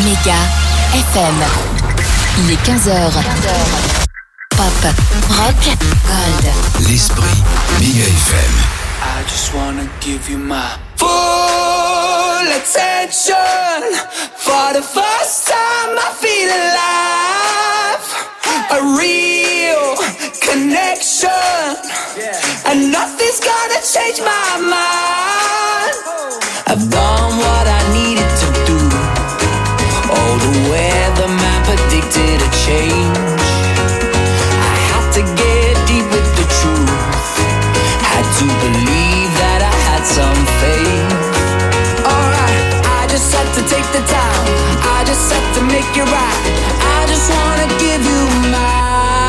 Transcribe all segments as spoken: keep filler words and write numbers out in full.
Méga F M. Il est quinze heures. Pop, rock, gold. L'esprit Méga F M. I just wanna give you my full attention. For the first time I feel alive. A real connection. And nothing's gonna change my mind. I've done what I needed to do. Oh, the weatherman predicted a change. I had to get deep with the truth. Had to believe that I had some faith. Alright, I just had to take the time. I just had to make it right. I just wanna give you my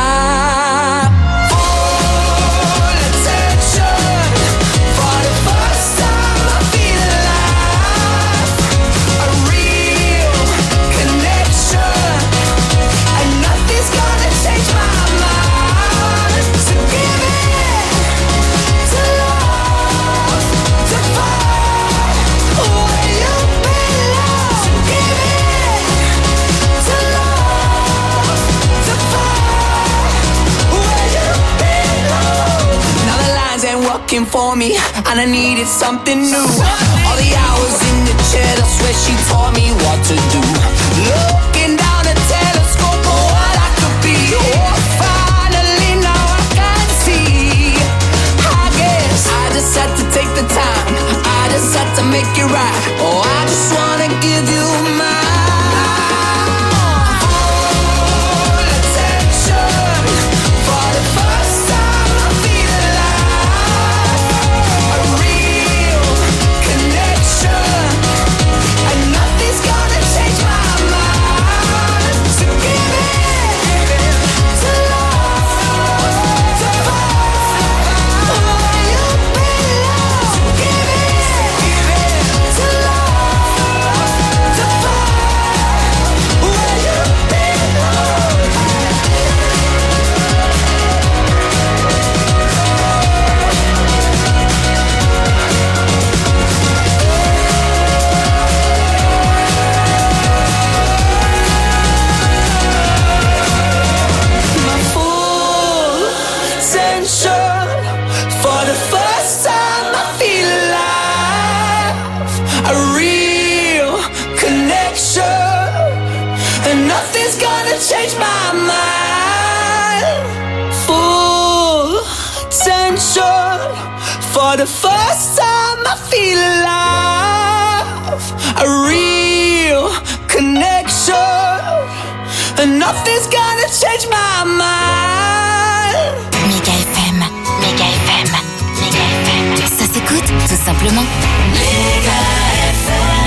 full attention. For the first time I feel alive. A real connection. And nothing's gonna change my mind. So give it to love, to find where you belong. So give it to love, to find where you belong. Now the lines ain't working for me, and I needed something new. All the hours in the chair, I swear she taught me what to do. Looking down a telescope for what I could be. Oh, finally now I can see. I guess I just had to take the time. I just had to make it right. Oh, I just wanna give you my full attention. For the first time I feel alive. A real connection. And nothing's gonna change my mind. So give it to love, to find where you belong. So give it to love, to find where you belong. My full attention. For the first time I feel alive. A real connection. And nothing's gonna change my mind. Full attention. For the first time I feel alive. A real connection. And nothing's gonna change my mind. Méga F M. Méga F M. Méga F M. Ça s'écoute, tout simplement. Méga F M.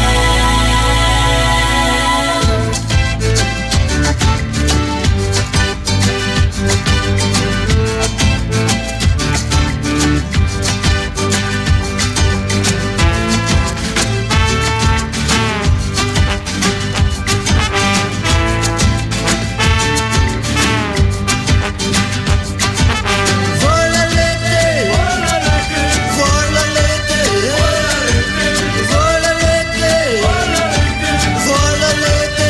Voilà l'été, voilà l'été, voilà l'été, voilà l'été.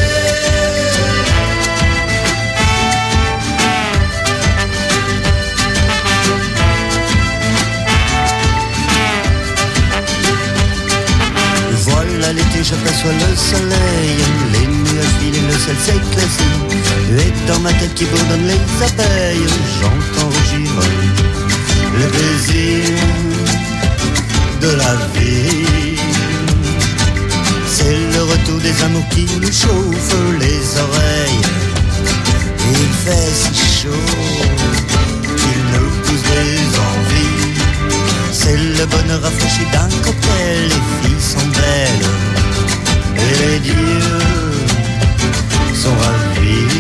Voilà l'été, j'aperçois le soleil, les nuages filent et le ciel s'éclaircit. Et dans ma tête qui bourdonne les abeilles, j'entends rougir le désir de la vie. C'est le retour des amours qui nous chauffent les oreilles. Il fait si chaud qu'il nous pousse des envies. C'est le bonheur rafraîchi d'un cocktail. Les filles sont belles et les dieux sont ravis.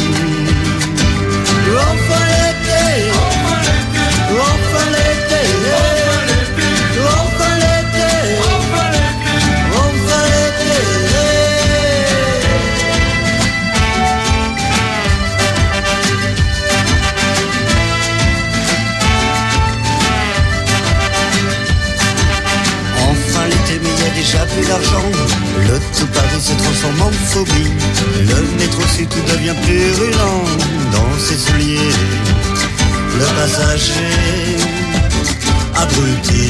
Enfin l'été, enfin l'été, enfin l'été, enfin l'été. Enfin l'été, mais il y a plus d'argent, le tout Paris se transforme en phobie. Le métro sud tout devient purulent dans ses souliers. Le passager abruti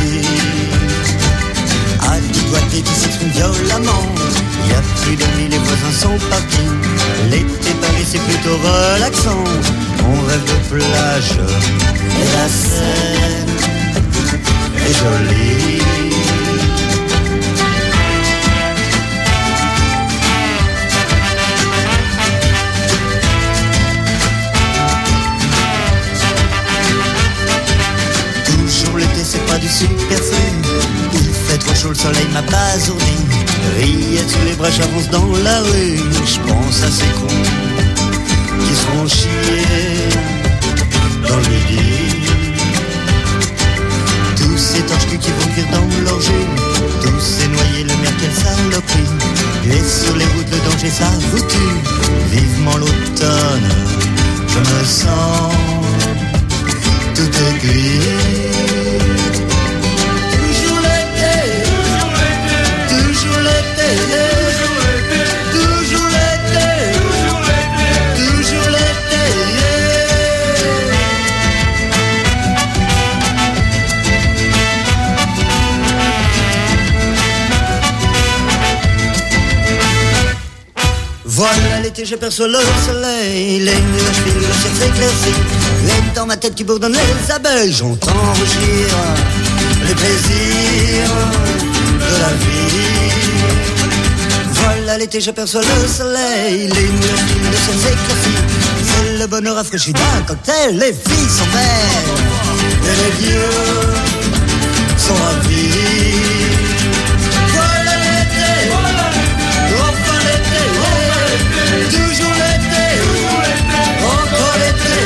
a du doigté qui s'exprime violemment. Y a plus d'amis, les voisins sont partis. L'été Paris c'est plutôt relaxant. On rêve de plage et la Seine est jolie. Toujours l'été c'est pas du superflu. Il fait trop chaud, le soleil m'a basourdi. Rillettes sous les bras, j'avance dans la rue. Je pense à ces cons qui se font chier dans le midi. Tous ces torches-culs qui vont cuire dans leur jus. Tous ces noyés, le mer, quelle saloperie. Et sur les routes, le danger, ça vous tue. Vivement l'automne, je me sens tout aiguille. Toujours l'été, toujours l'été, toujours l'été, toujours l'été, toujours l'été, toujours l'été. Voilà l'été, j'aperçois le soleil, les nuages filent, le ciel s'éclaircit. Et dans ma tête qui bourdonne les abeilles, j'entends rougir les plaisirs de la vie. Voilà l'été, j'aperçois le soleil, les nuages filent, le ciel s'éclaircit. C'est le bonheur rafraîchi d'un cocktail, les filles sont belles et les vieux sont ravis. Voilà l'été, enfin l'été, toujours l'été, encore l'été.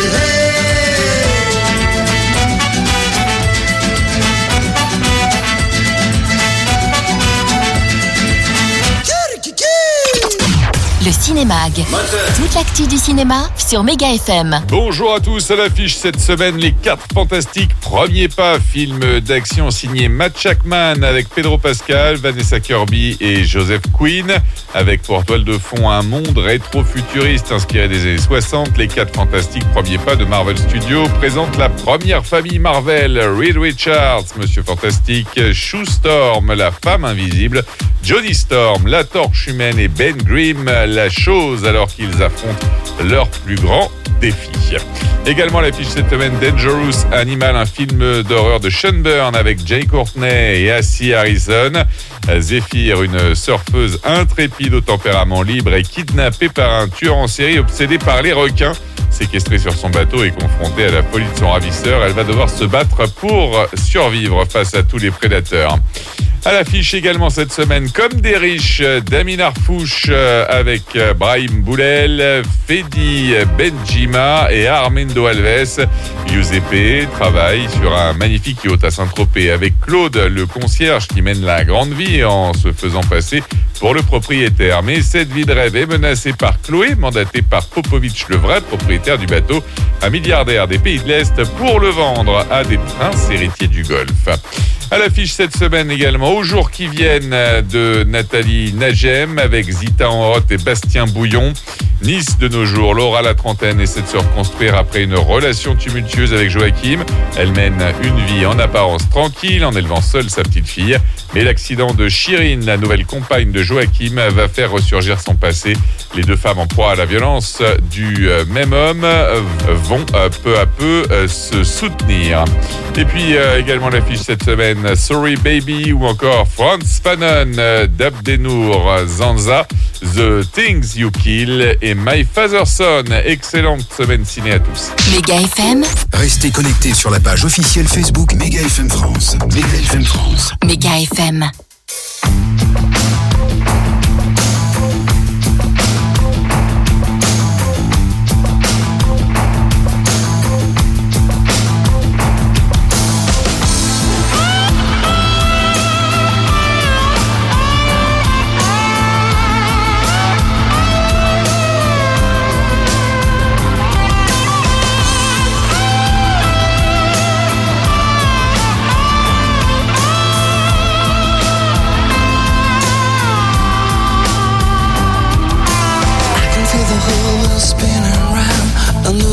Le Cinémag. Toute l'actu du cinéma sur Méga F M. Bonjour à tous, à l'affiche cette semaine Les quatre Fantastiques, premier pas, film d'action signé Matt Shakman avec Pedro Pascal, Vanessa Kirby et Joseph Quinn, avec pour toile de fond un monde rétro-futuriste inspiré des années soixante. Les quatre Fantastiques, premier pas de Marvel Studios, présente la première famille Marvel, Reed Richards, Monsieur Fantastique, Sue Storm, la femme invisible, Johnny Storm, la torche humaine et Ben Grimm, la chose, alors qu'ils affrontent leur plus grand défi. Également à l'affiche cette semaine Dangerous Animal, un film d'horreur de Sean Byrne avec Jay Courtney et Assi Harrison. Zephyr, une surfeuse intrépide au tempérament libre, est kidnappée par un tueur en série obsédé par les requins. Séquestrée sur son bateau et confrontée à la folie de son ravisseur, elle va devoir se battre pour survivre face à tous les prédateurs. À l'affiche également cette semaine, Comme des riches, d'Amin Arfouch avec Brahim Boulel, Fedi Benjima et Armando Alves. Giuseppe travaille sur un magnifique yacht à Saint-Tropez avec Claude, le concierge qui mène la grande vie en se faisant passer pour le propriétaire. Mais cette vie de rêve est menacée par Chloé, mandatée par Popovic, le vrai propriétaire du bateau, un milliardaire des pays de l'Est, pour le vendre à des princes héritiers du Golfe. À l'affiche cette semaine également, Aux jours qui viennent, de Nathalie Nagem avec Zita Enroth et Bastien Bouillon. Nice de nos jours, Laura, la trentaine, essaie de se reconstruire après une relation tumultueuse avec Joachim. Elle mène une vie en apparence tranquille en élevant seule sa petite fille. Mais l'accident de Chirine, la nouvelle compagne de Joachim, va faire ressurgir son passé. Les deux femmes en proie à la violence du même homme vont peu à peu se soutenir. Et puis également l'affiche cette semaine, Sorry Baby ou encore Franz Fanon d'Abdenour Zanza, The Things You Kill et My Father's Son. Excellente semaine ciné à tous. Méga F M. Restez connectés sur la page officielle Facebook Méga F M France. Méga F M France. Méga F M.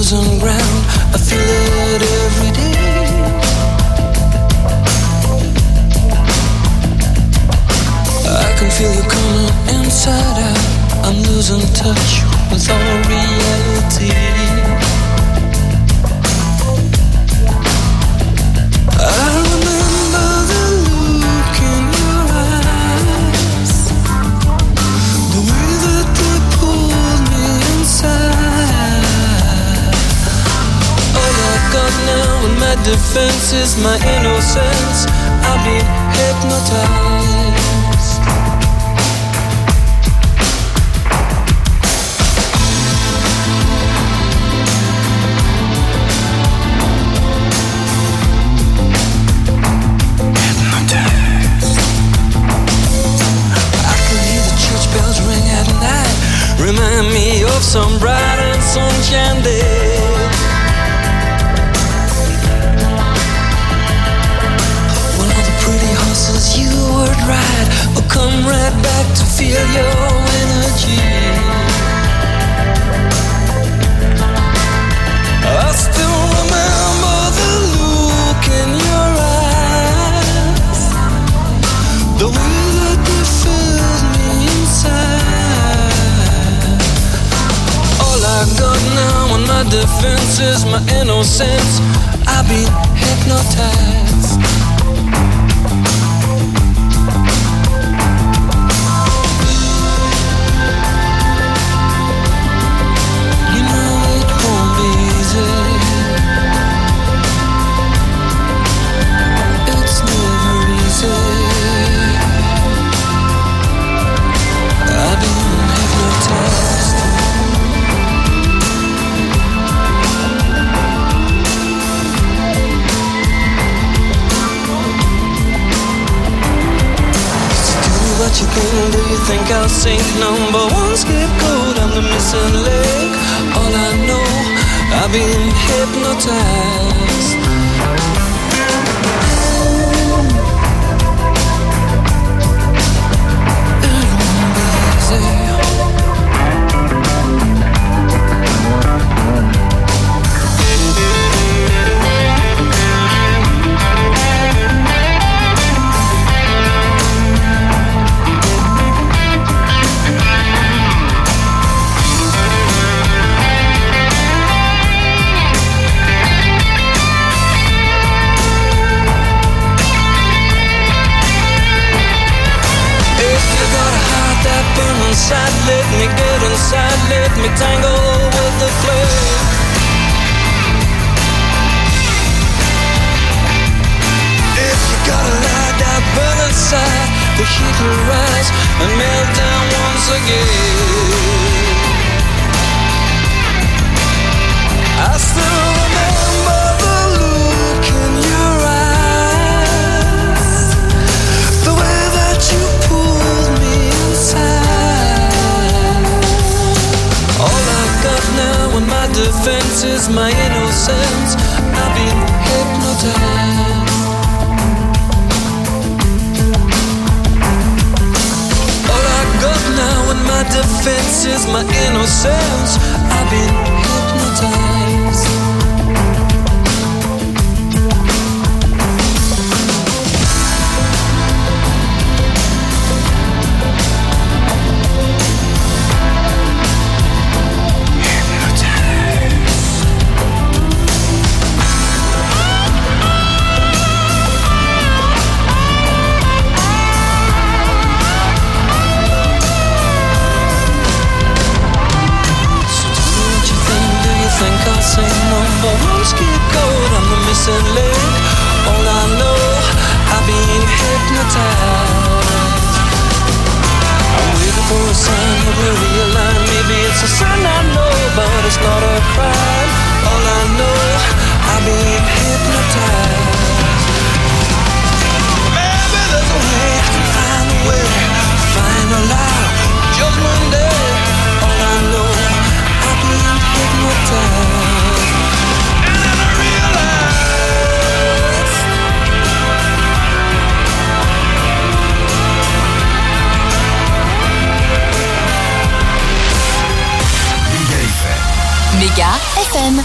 losing ground, I feel it every day. I can feel you coming inside out. I'm losing touch with all reality. I remember the look in your eyes, the way that they pulled me inside. All I got now in my defense is my innocence. I've been hypnotized. Remind me of some bright and sunshine day. When all the pretty horses you would ride will come right back to feel your energy. I still remember the look in your eyes, the way that you filled me inside. I got now on my defense is my innocence. I've been hypnotized. You know it won't be easy. It's never easy. I've been hypnotized. What you think, do you think I'll sink? Number one scapegoat, I'm the missing link. All I know, I've been hypnotized. It won't be easy. Inside, let me get inside, let me tangle with the flame. If you gotta lie down, burn inside, the heat will rise and melt down once again. I still remember the look in your eyes, the way that you pulled me inside. All I've got now in my defense is my innocence. I've been hypnotized. All I've got now in my defense is my innocence. I've been hypnotized. Think Méga F M.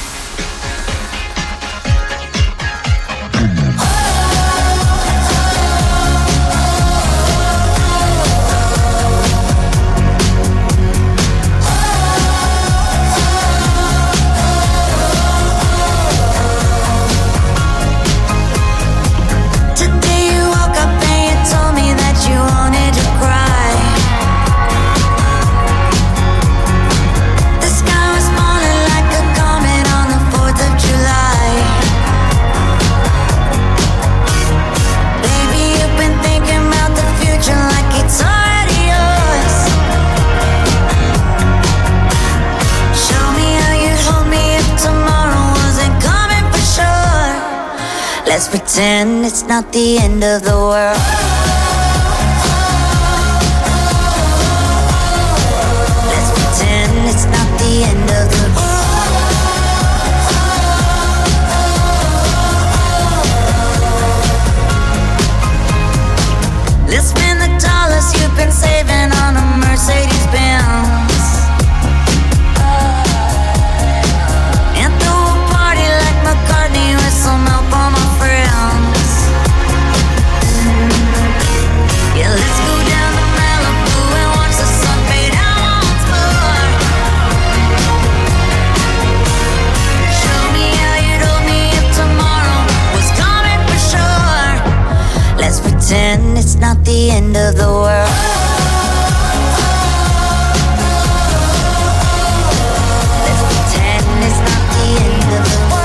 Let's pretend it's not the end of the world. Let's pretend it's not the end of the world. Let's spend the dollars you've been saving on a Mercedes Benz. And throw a party like McCartney with some help on my friends. Yeah, let's go down to Malibu and watch the sun fade out once more. Show me how you'd hold me if tomorrow was coming for sure. Let's pretend it's not the end of the world. Let's pretend it's not the end of the world.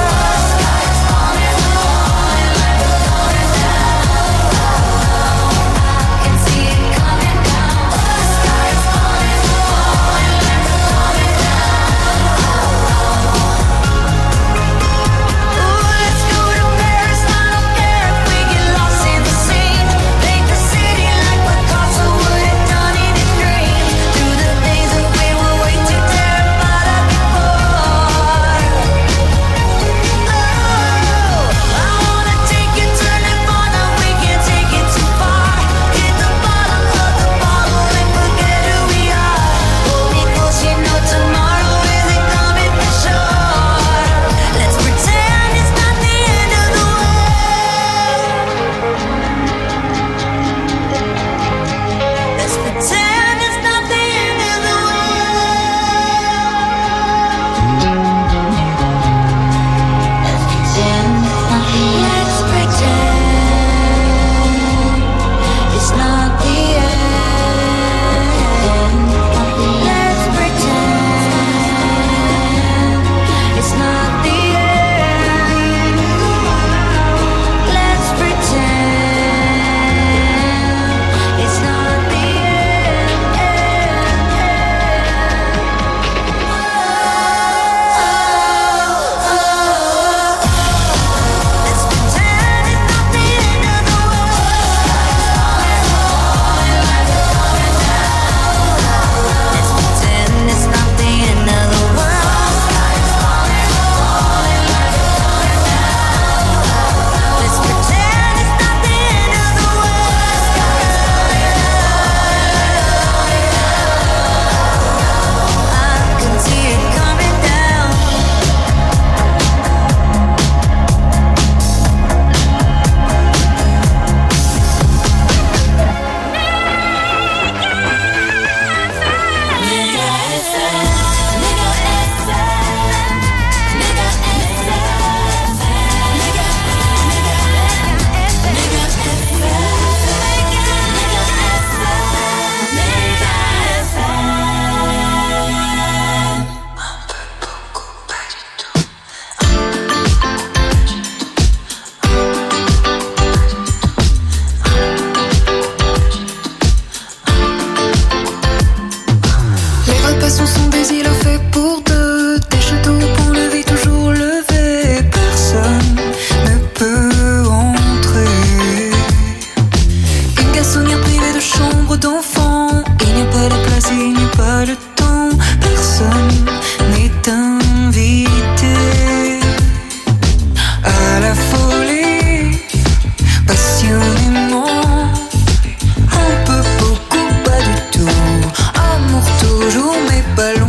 Toujours mes ballons.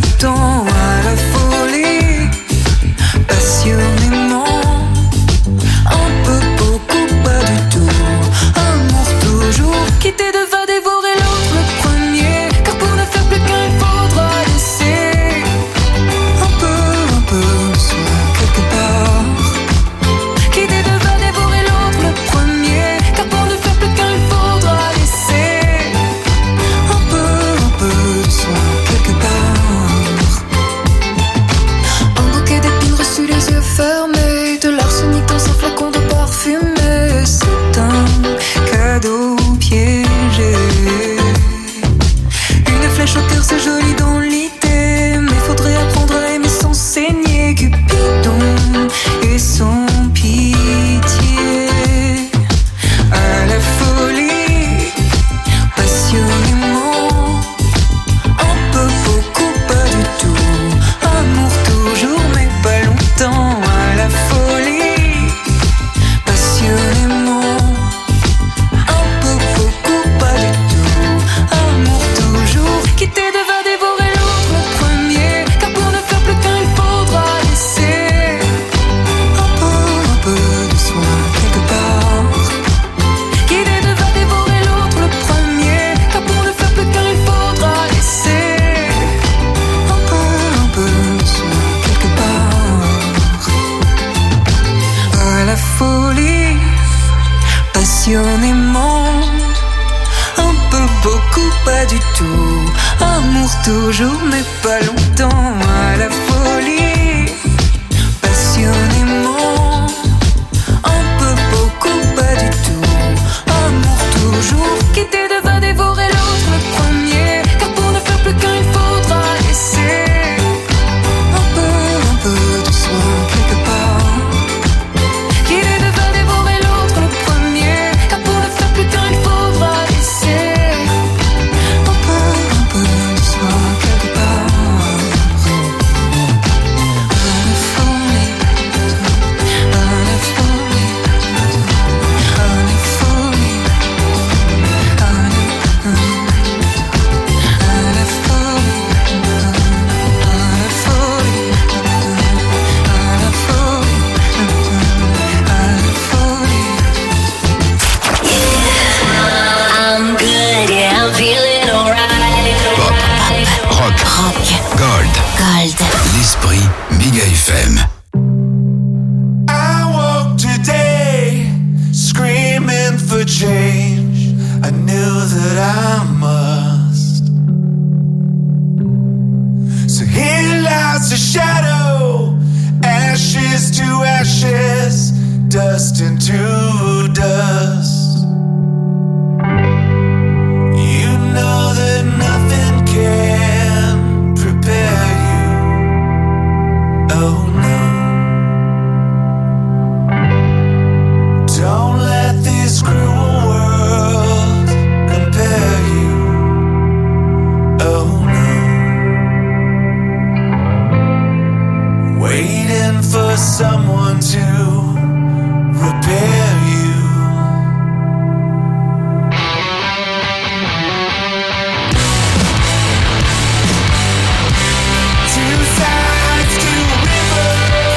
pas du tout. Amour toujours, mais pas longtemps. À la folie, passionnément. Un peu, beaucoup, pas du tout. Amour toujours, quitter devant dévorer l'autre le premier. Car pour ne faire plus qu'un, il faudra laisser un peu, un peu de soi quelque part. Quitter devant dévorer l'autre le premier. Car pour ne faire plus qu'un, il faudra laisser un peu, un peu de soi quelque part. Gold. Gold. L'esprit Méga F M. I woke today screaming for change. I knew that I must. So here lies a shadow, ashes to ashes, dust into dust. You know that nothing can prepare you. Oh no. Don't let this cruel world compare you. Oh no. Waiting for someone to repair you. Two sides to a river,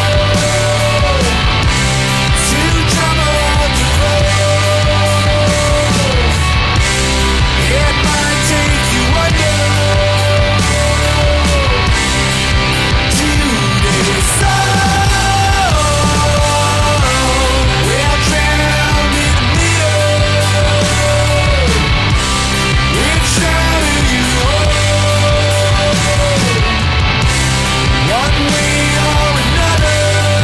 two troubled to close. It might take you under to decide. We're drowned in the middle. Which side are you on? One way or another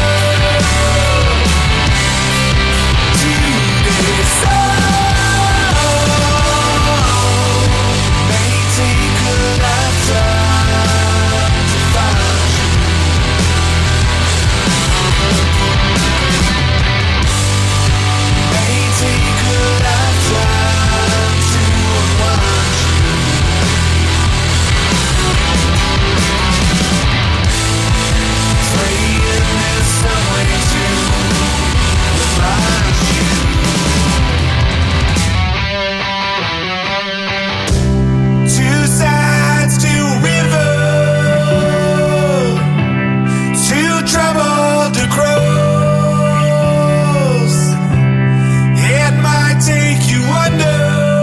to decide. May take a lifetime to find you. May take a lifetime to unwind you. Praying there's some way to remind you. Two sides to a river, too troubled to cross. It might take you under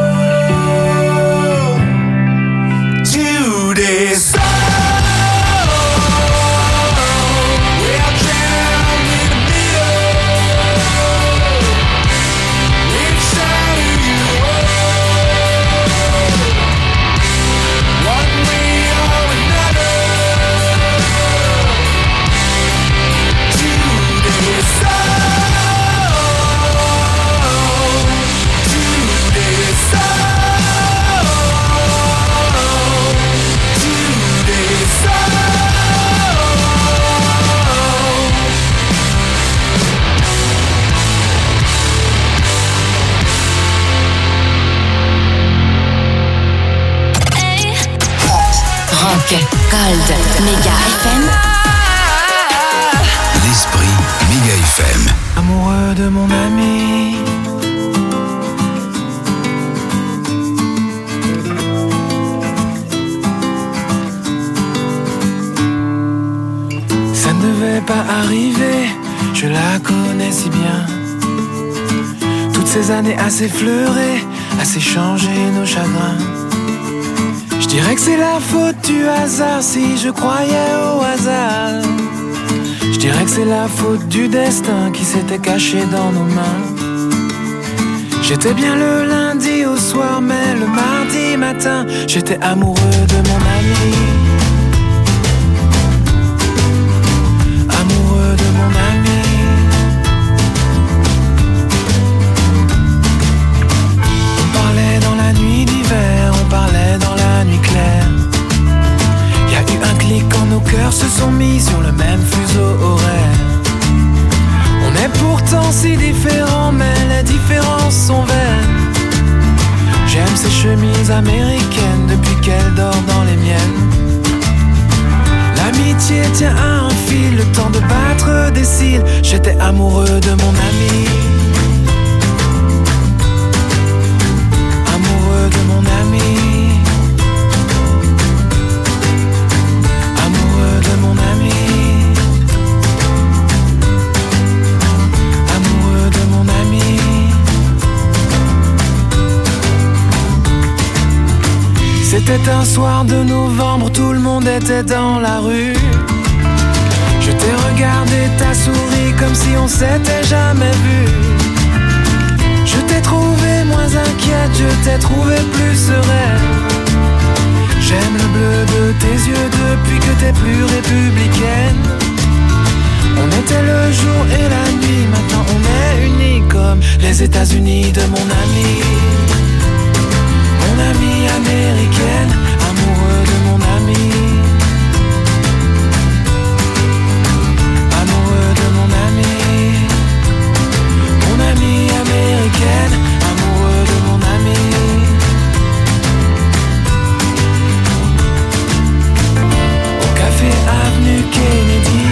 to decide. We're drowned in the middle. Which side are you on? One way or another to decide. To decide. To decide. Rock. Gold. Méga F M. L'esprit Méga F M. Amoureux de mon ami, ça ne devait pas arriver, je la connais si bien. Toutes ces années à s'effleurer, à s'échanger nos chagrins. Je dirais que c'est la faute du hasard si je croyais au hasard. Je dirais que c'est la faute du destin qui s'était caché dans nos mains. J'étais bien le lundi au soir, mais le mardi matin, j'étais amoureux de mon ami. Amoureux de mon ami. On parlait dans la nuit d'hiver, on parlait dans la nuit claire. Y a eu un clic quand nos cœurs se sont mis sur le même fuseau horaire. On est pourtant si différents, mais les différences sont vaines. J'aime ces chemises américaines depuis qu'elle dort dans les miennes. L'amitié tient à un fil, le temps de battre des cils. J'étais amoureux de mon ami. Amoureux de mon ami. Amoureux de mon ami. Amoureux de mon ami. C'était un soir de novembre, tout le monde était dans la rue. Je t'ai regardé, t'as souri comme si on s'était jamais vu. Je t'ai trouvé moins inquiète, je t'ai trouvé plus sereine. J'aime le bleu de tes yeux depuis que t'es plus républicaine. On était le jour et la nuit, maintenant on est unis comme les États-Unis de mon ami. Mon amie américaine, amoureux de mon ami. Amoureux de mon ami. Mon amie américaine, amoureux de mon ami. Au café Avenue Kennedy,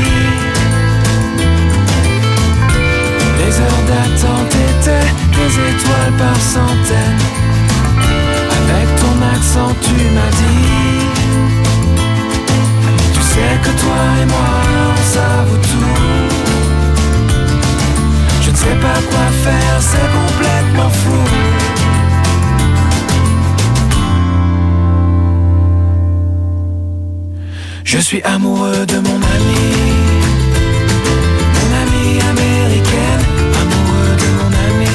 les heures d'attente étaient des étoiles par centaines. Avec ton accent tu m'as dit, tu sais que toi et moi on s'avoue tout. Je ne sais pas quoi faire, c'est complètement fou. Je suis amoureux de mon ami. Mon amie américaine, amoureux de mon ami.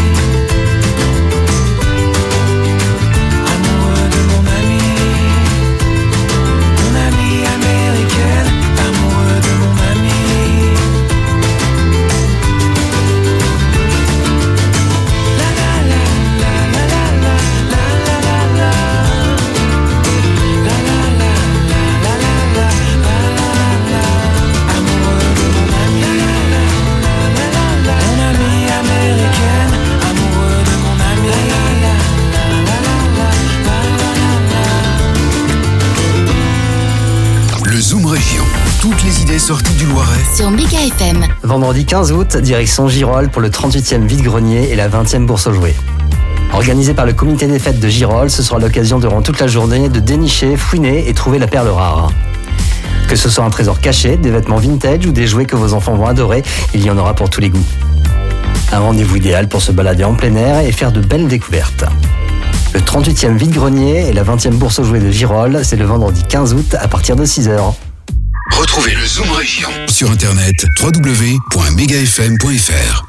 Toutes les idées sorties du Loiret sur Méga F M. Vendredi quinze août, direction Girolles pour le trente-huitième vide-grenier et la vingtième bourse aux jouets. Organisé par le comité des fêtes de Girolles, ce sera l'occasion durant toute la journée de dénicher, fouiner et trouver la perle rare. Que ce soit un trésor caché, des vêtements vintage ou des jouets que vos enfants vont adorer, il y en aura pour tous les goûts. Un rendez-vous idéal pour se balader en plein air et faire de belles découvertes. Le trente-huitième vide-grenier et la vingtième bourse aux jouets de Girolles, c'est le vendredi quinze août à partir de six heures. Retrouvez le Zoom Région sur internet w w w point mega f m point f r.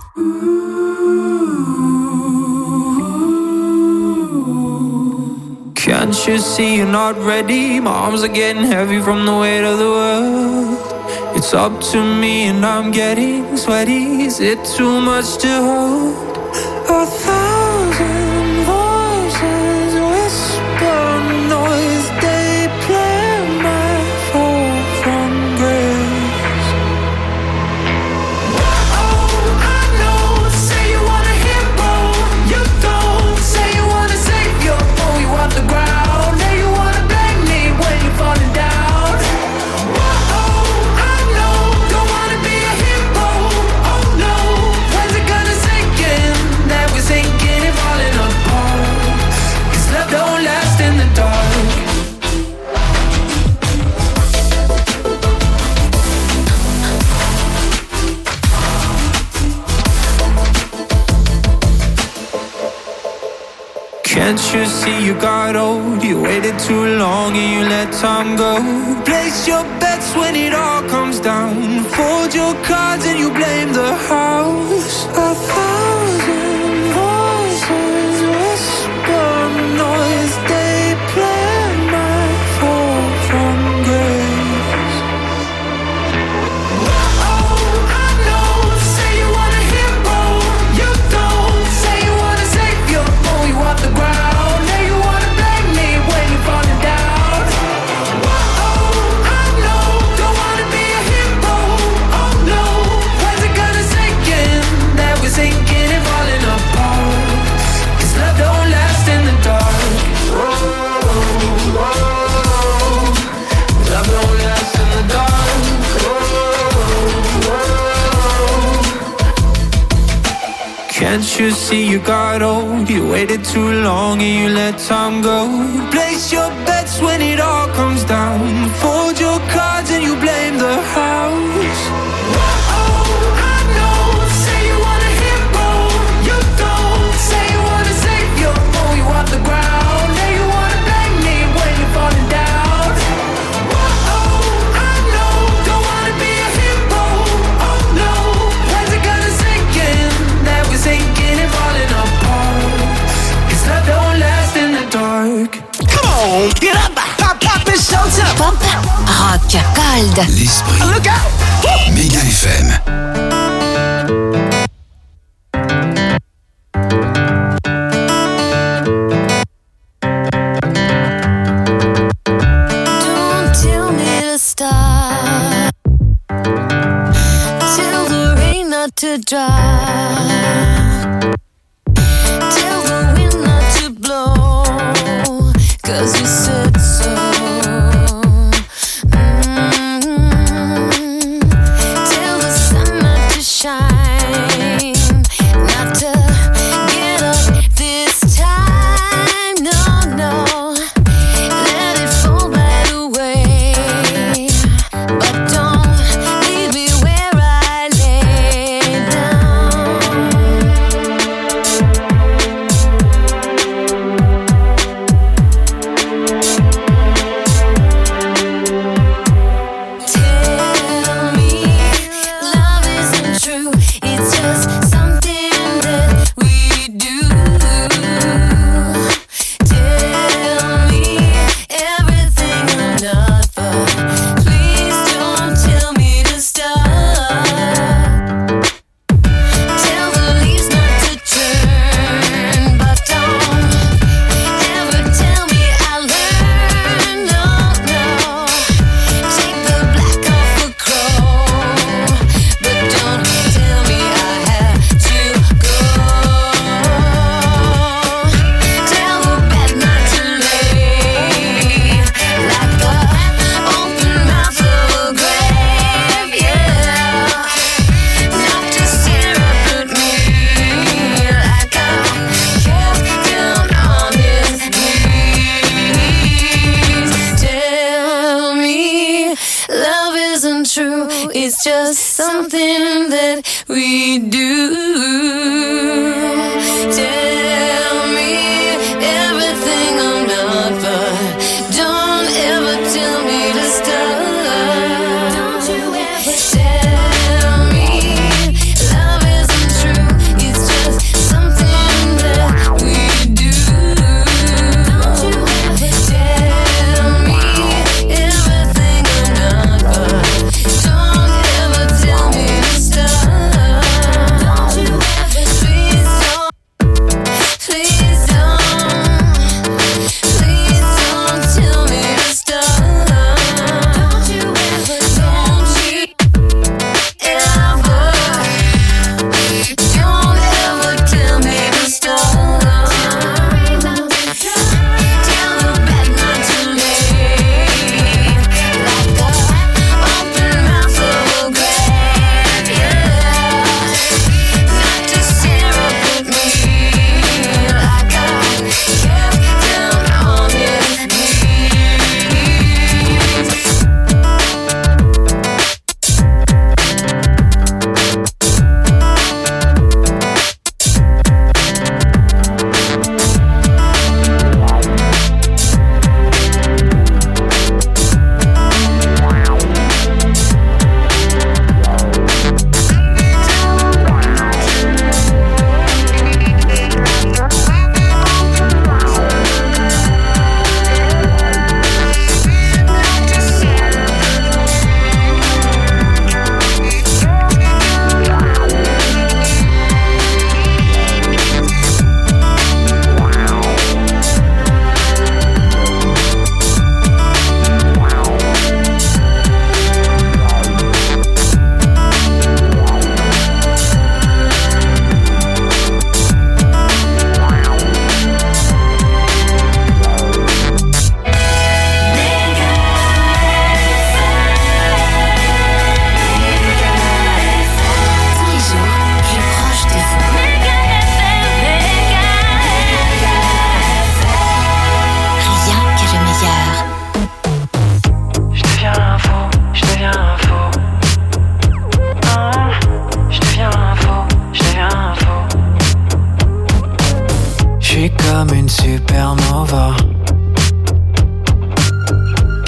Can't you see you're not ready? My arms are getting heavy from the weight of the world. It's up to me and I'm getting sweaty. Is it too much to hold? A thousand voices whisper noise. They play my fall from grace. Oh, I know. Say you want a hero. You don't. Say you want a savior. Pull you off the ground. Now you wanna blame me when you're falling down. Oh, I know. Don't wanna be a hero. Oh no. When's it gonna sink in that we're sinking and falling apart? 'Cause love don't last in the dark. Can't you see you got old? You waited too long and you let time go. Place your bets when it all comes down. Fold your cards and you blame the house. A thousand voices whisper Can't you see you got old? You waited too long and you let time go. Place your bets when it all comes down. Fold your cards and you blame the house. The ground, now you wanna blame me when you're falling down. Whoa, I know, don't wanna be a hero. Oh no, when's it gonna sink in that we're sinking and falling apart? 'Cause love don't last in the dark. Come on, get up, pop, pop, it's showtime. Pop, rock, gold. L'esprit. Look out. Méga F M. Stop till the rain not to drop, till the wind not to blow, 'cause you said so. Mm-hmm. Till the sun not to shine, not to get up this time, no, no. Let it fall right away. But don't leave me where I lay down. Tell me love isn't true. It's just something that we do. Tell me everything I'm not, but please don't tell me to stop. Tell the leaves not to turn, but don't ever tell me I learned. No, no. Take the black off a crow, but don't tell me I have to go. Tell the bed not to lay like a open mouth of a grave, yeah. Not to stare up at me like I'm kept down on his knees. Tell me love isn't true. It's just something that we do. Tell me everything I'm not, but don't ever tell me to stop. Don't you ever tell me love isn't true. It's just something that we do. Don't you ever tell me everything I'm not, but don't ever tell me to stop. Don't you ever, please don't.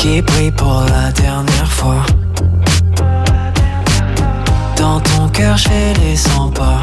qui brille pour la dernière fois. Dans ton cœur, je fais les cent pas.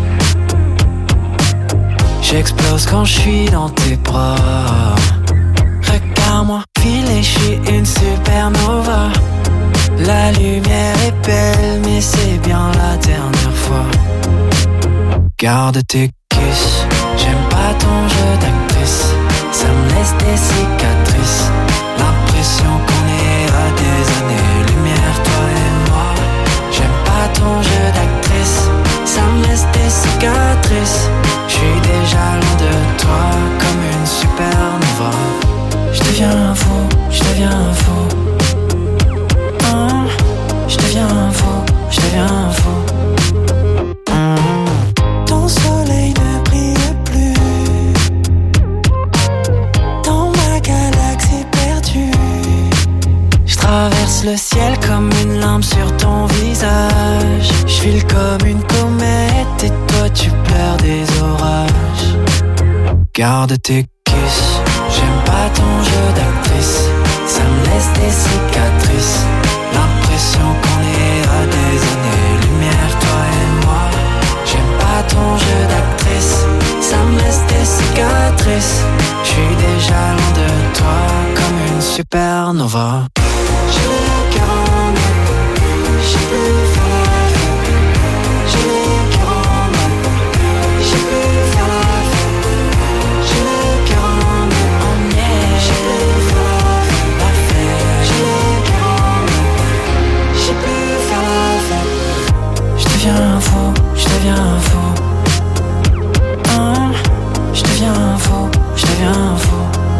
J'explose quand je suis dans tes bras. Regarde-moi filer, je suis une supernova. La lumière est belle, mais c'est bien la dernière fois. Garde tes kisses, j'aime pas ton jeu d'actrice. Ça me laisse des cicatrices. L'impression qu'on est à des années-lumière, toi et moi. J'aime pas ton jeu d'actrice. Ça me laisse des cicatrices. J'suis déjà loin de toi comme une supernova. J'deviens fou, j'deviens fou. Hein, j'deviens fou, j'deviens fou. Mmh. Ton soleil ne brille plus dans ma galaxie perdue. J'traverse le ciel comme une lampe sur ton visage. J'file comme une comète et toi tu pleures des orages. Garde tes kisses, j'aime pas ton jeu d'actrice. Ça me laisse des cicatrices. L'impression qu'on est à des années-lumière, toi et moi. J'aime pas ton jeu d'actrice. Ça me laisse des cicatrices. J'suis déjà loin de toi comme une supernova. J'ai le cœur en moi, j'ai plus faire la fête. J'ai le cœur en moi, j'ai plus faire la fête. J'ai le cœur en moi, en miel. J'ai plus faire la fête. J'ai le cœur en moi, j'ai plus faire la fête. J'deviens fou, j'deviens fou. Hein, j'deviens fou, j'deviens fou.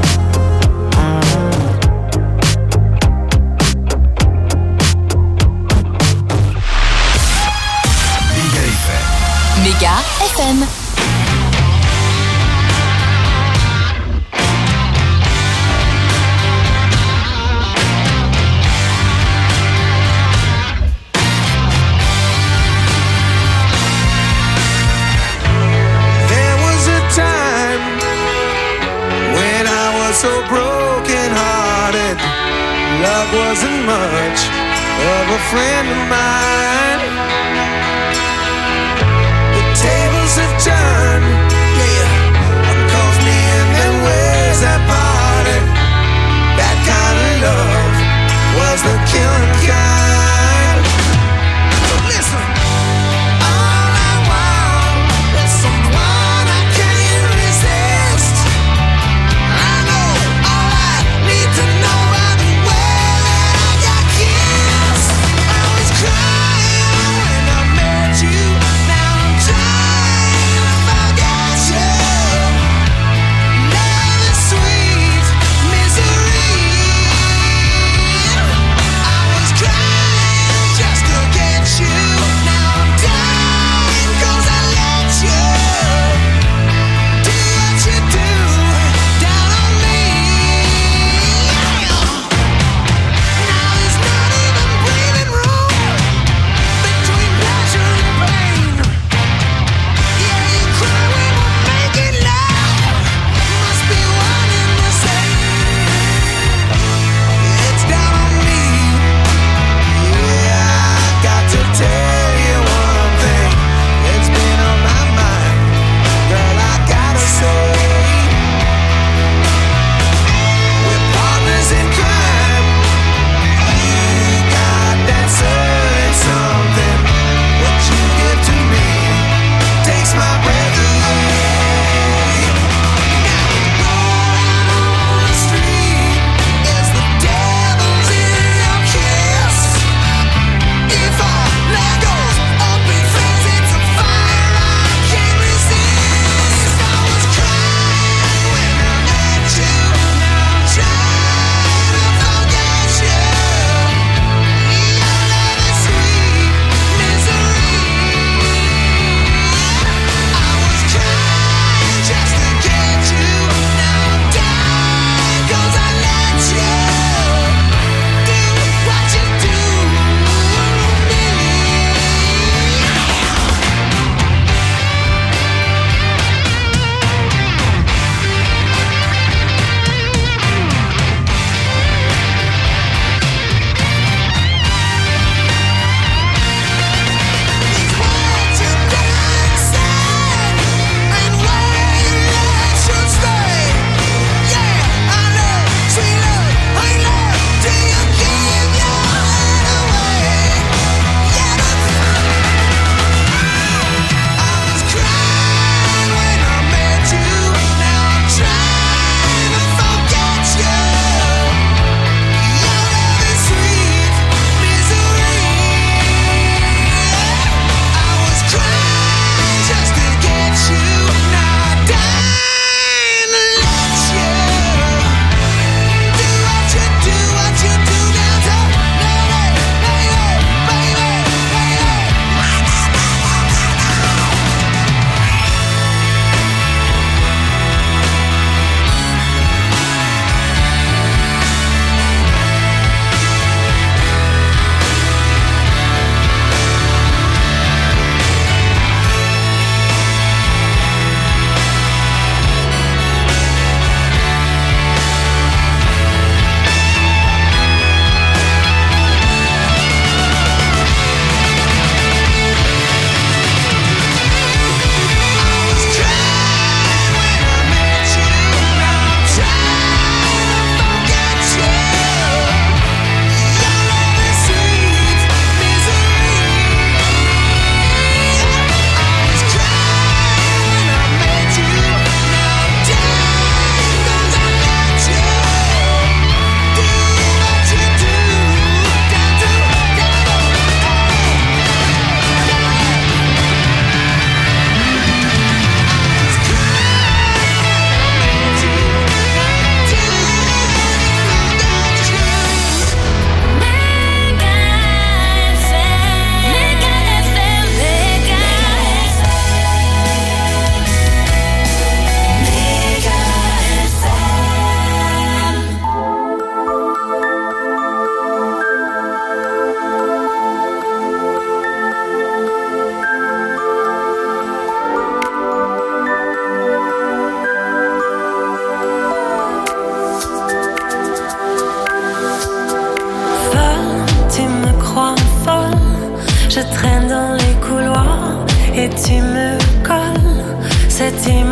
Méga F M. There was a time when I was so broken hearted. Love wasn't much of a friend of mine. The tables have turned, yeah. Uncalls me in them ways that parted. That kind of love was the killing kind. So listen, all I want is someone I can't resist. I know all I need to know by the way that I got kissed. I was crying when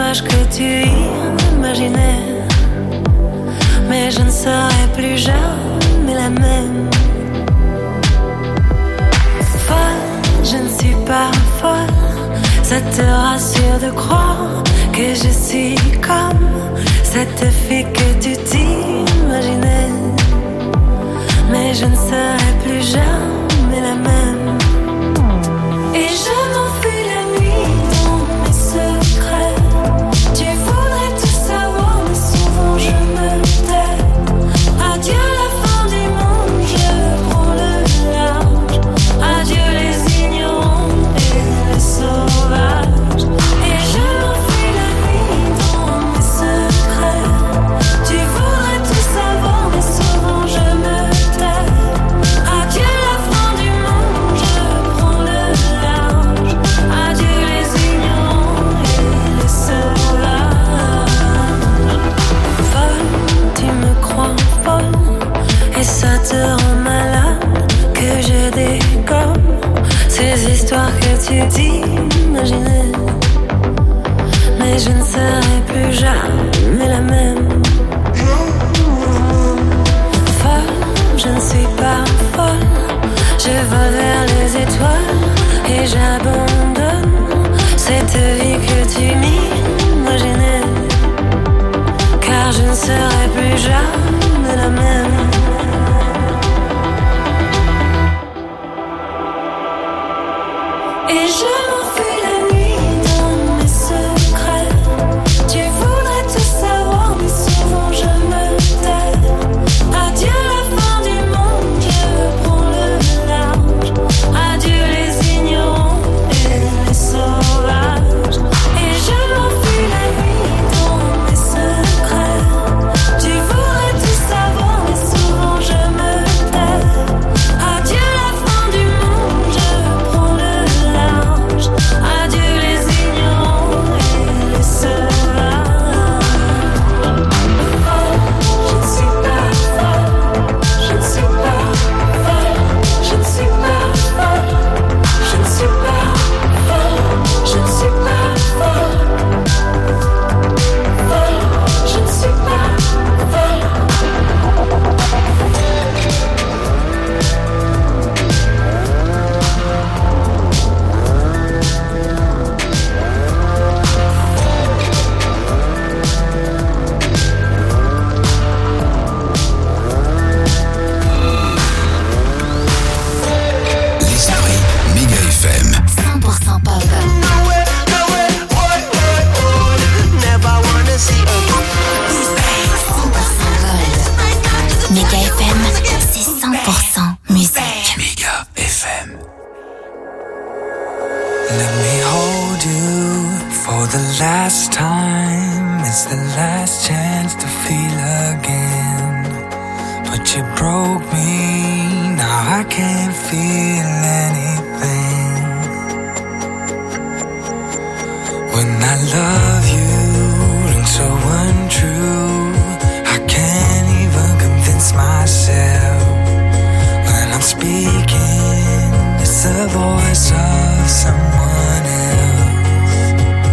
l'image que tu imaginais. Mais je ne serai plus jamais la même. Folle, je ne suis pas folle. Ça te rassure de croire que je suis comme cette fille que tu t'imaginais. Mais je ne serai plus jamais la même. Et je m'enfuis la nuit dans mes secrets. Tu voudrais tout savoir, mais souvent je me tais. Adieu la fin du monde, je prends le large. Adieu les ignorants et les sauvages. Et je m'enfuis la nuit dans mes secrets. Tu voudrais tout savoir, mais souvent je me tais. Adieu la fin du monde, je prends le large. Adieu les ignorants et les sauvages. Folle, tu me crois folle, et ça te rend malade que je dégomme ces histoires que tu t'imaginais. Mais je ne serai plus jamais la même. Folle, je ne suis pas folle. Je vole vers les étoiles et j'abandonne cette vie que tu m'imaginais. Car je ne serai plus jamais la même. Et je m'enfuis la nuit dans mes secrets. Tu voudrais tout savoir, mais souvent je me tais. Adieu la fin du monde, je prends le large. Adieu les ignorants et les sauvages. Et je m'enfuis la nuit dans mes secrets. Tu voudrais tout savoir, mais souvent je me tais. Adieu la fin du monde, je prends le large. Adieu les ignorants et les sauvages. Je ne suis pas folle, je ne suis pas folle, je ne suis pas folle, je ne suis pas folle, je ne suis pas folle, folle, je ne suis pas folle. L'esprit Méga F M. cent pour cent pop. cent pour cent gold. Méga F M, c'est cent pour cent musique. Méga F M. Let me hold you for the last time. It's the last chance to feel again. But you broke me, now I can't feel anything. When I love you, and so untrue, I can't even convince myself. When I'm speaking, it's the voice of someone else.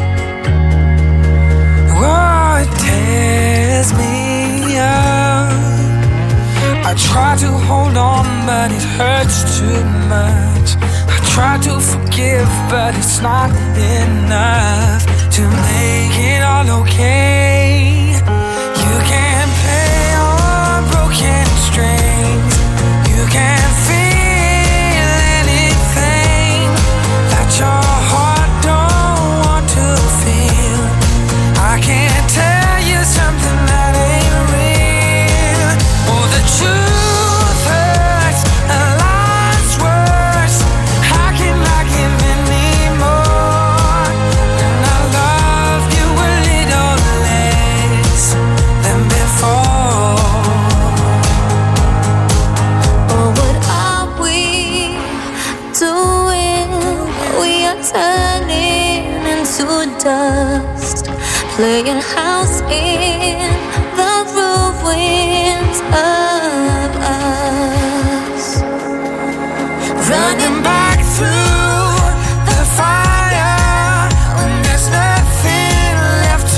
Oh, it tears me up. I try to hold on, but it hurts too much. I try to forgive, but it's not enough to make it all okay. You can't play on broken strings. You can't feel anything that your heart don't want to feel. I can't tell you something that ain't real. Oh, the truth hurts and life's worse. How can I give anymore when I loved you a little less than before? Oh, what are we doing? We are turning into dust, playing house in the ruins of us. Running back through the fire when there's nothing left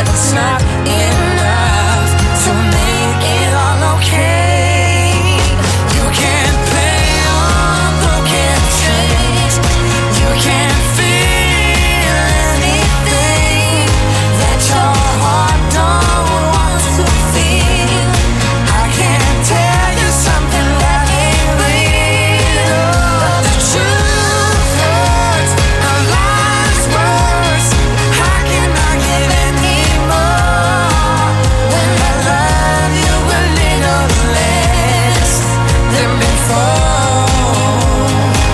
it's not enough to make it all okay. You can't play on broken strings. You can't feel anything that your heart don't want to feel. I can't tell you something that ain't real. The truth hurts, the lies worse. How can I give any more when I love you a little less than before?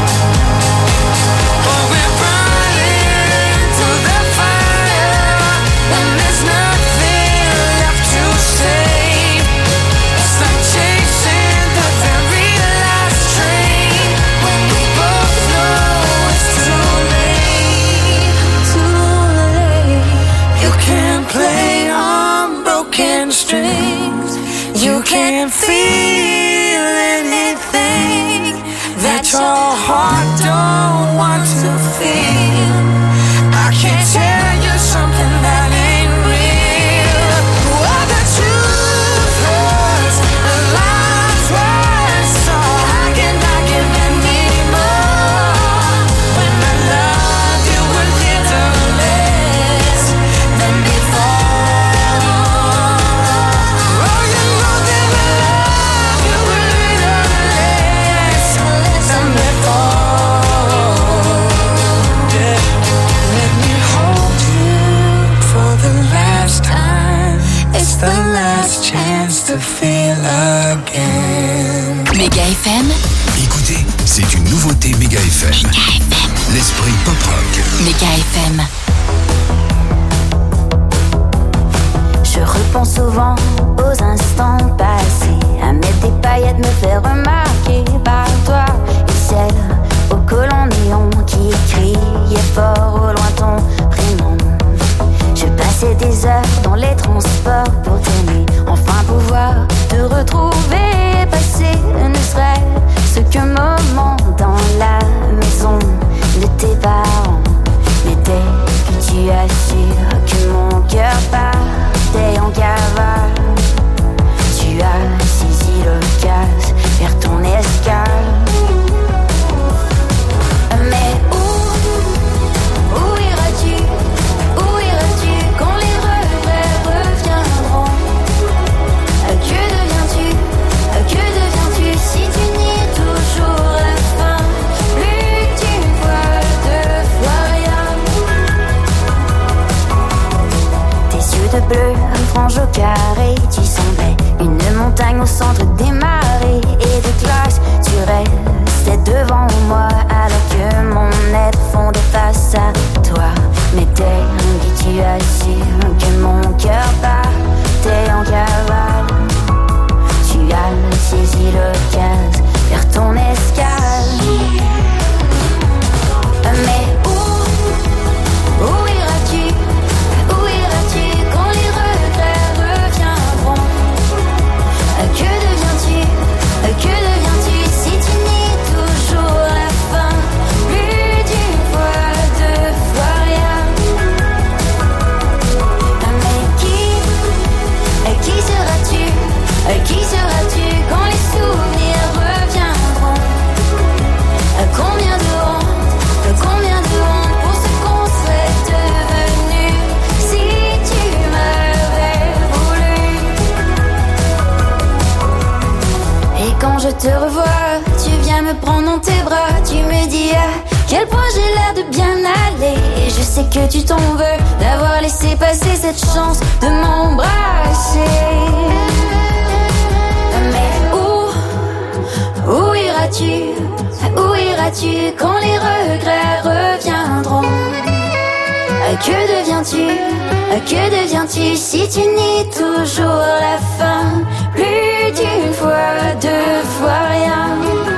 Oh, we're burning to the fire and there's nothing left to say. It's like chasing the very last train when we both know it's too late. Too late. You can't play on broken strings. You can't feel anything that your heart don't want to feel. I can't tell you something that ain't real. Well, the truth hurts, the lies worse. So how can I give any more when I love you a little less than before? Oh, you know that I love you a little less than before. Yeah. Let me hold you for the last time. It's the last chance to feel again. Méga F M, Écoutez, c'est une nouveauté Méga F M. L'esprit pop-rock. Méga F M. Je repense souvent aux instants passés, à mettre des paillettes, me faire remarquer par toi. Et ciel au collant néon qui criait fort au loin ton prénom. Je passais des heures dans les transports pour t'aimer, enfin pouvoir te retrouver, passer ne serait-ce qu'un moment dans la maison de tes parents. Mais dès que tu assures que mon cœur partait en cavale, tu as saisi l'occasion vers ton escale. Mais où, où iras-tu, où iras-tu quand les regrets reviendront? Que deviens-tu, que deviens-tu si tu nies toujours la fin? Plus d'une fois, deux fois rien. Tes yeux de bleu, frange au carré, tu semblais une montagne au centre des marées et de glace. Tu restais devant moi alors que mon être fondait face à toi. Mais dès que tu assures que mon cœur battait en cavale, tu as saisi l'occasion vers ton escale. Mais où, où iras-tu, où iras-tu quand les regrets reviendront? Que deviens-tu, que deviens-tu si tu nies toujours la fin? Plus d'une fois, deux fois rien. Mais qui, qui seras-tu, qui seras-tu quand les souvenirs reviendront? Combien de honte, combien de honte pour ce qu'on serait devenu si tu m'avais voulu. Et quand je te revois, tu viens me prendre dans tes bras, tu me dis à quel point j'ai l'air de bien aller. Et je sais que tu t'en veux d'avoir laissé passer cette chance de m'embrasser. Mais où, où iras-tu, où iras-tu quand les regrets reviendront? Que deviens-tu, que deviens-tu si tu nies toujours la fin? Plus d'une fois, deux fois rien.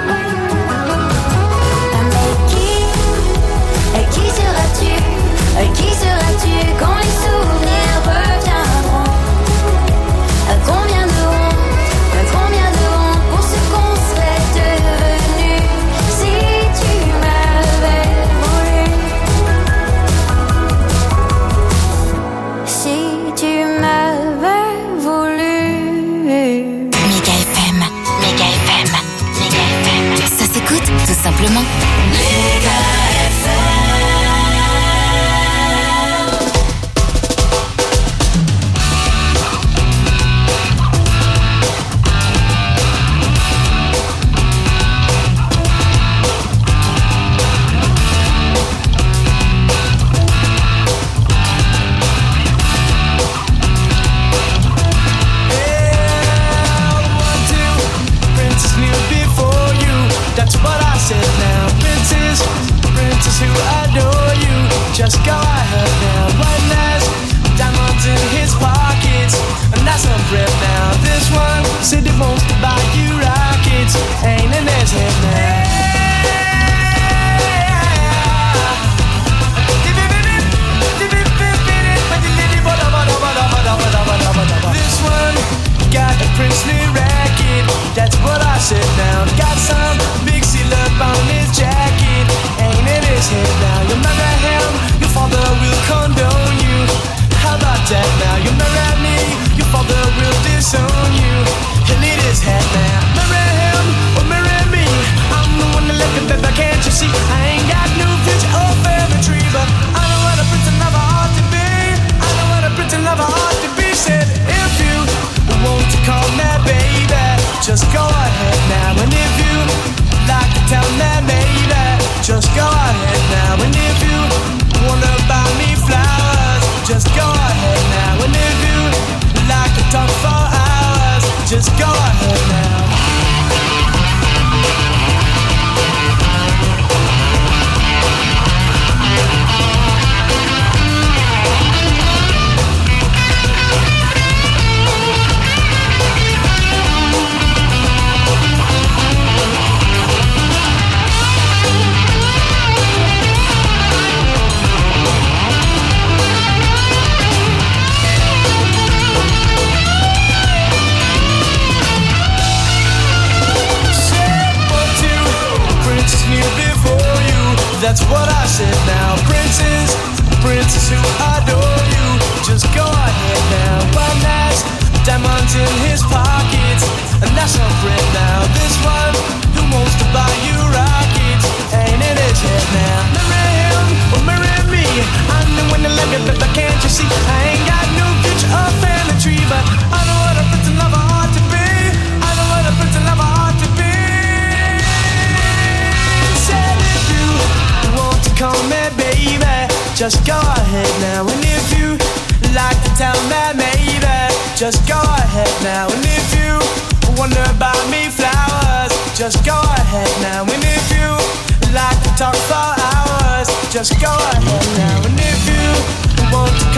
Mais qui, qui seras-tu, qui seras-tu quand les souvenirs reviendront? Combien de honte, combien de honte pour ce qu'on serait devenu si tu m'avais voulu. Si tu just go ahead now. That's what I said now. Princes, princes who adore you, just go ahead now. One has diamonds in his pockets, and that's not bread now. This one who wants to buy you rockets ain't in his head now. Marry him or marry me, I'm the one that let me, but can't you see? I ain't got no future or family tree, but I know what a prince and lover ought to be. I know what a prince and lover ought to be. Said if you want to call me baby, just go ahead now. And if you like to tell me maybe, just go ahead now. And if you wonder about me flowers, just go ahead now. And if you like to talk for hours, just go ahead now. And if you want to